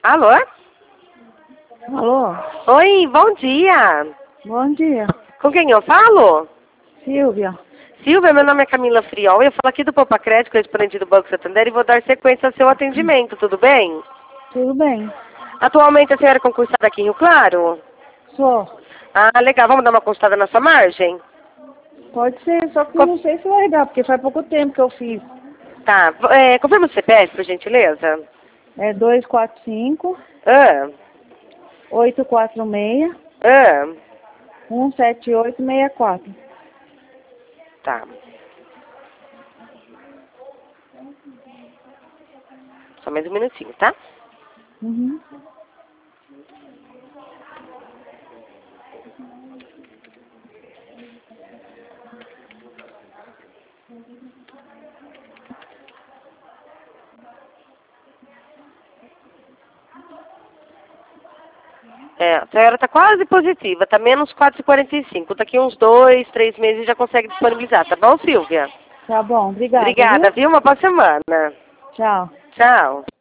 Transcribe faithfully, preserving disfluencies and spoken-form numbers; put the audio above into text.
Alô? Alô? Oi, bom dia. Bom dia. Com quem eu falo? Silvia. Silvia, meu nome é Camila Friol. Eu falo aqui do Poupa Crédito, correspondente do Banco Santander, e vou dar sequência ao seu atendimento, tudo bem? Tudo bem? Atualmente a senhora é concursada aqui em Rio Claro? Sou. Ah, legal. Vamos dar uma consultada na sua margem? Pode ser, só que eu Co- não sei se vai dar, porque faz pouco tempo que eu fiz. Tá. v- É, confirma o C P F, por gentileza. É dois quatro cinco, Ah, oito quatro seis, ah, um sete oito seis quatro. tá. Só mais um minutinho, tá? Uhum. É, a senhora tá quase positiva, tá menos quatro e quarenta e cinco. Daqui uns dois, três meses já consegue disponibilizar, tá bom, Silvia? Tá bom, obrigada, Obrigada, viu? viu? Uma boa semana. Tchau. Tchau.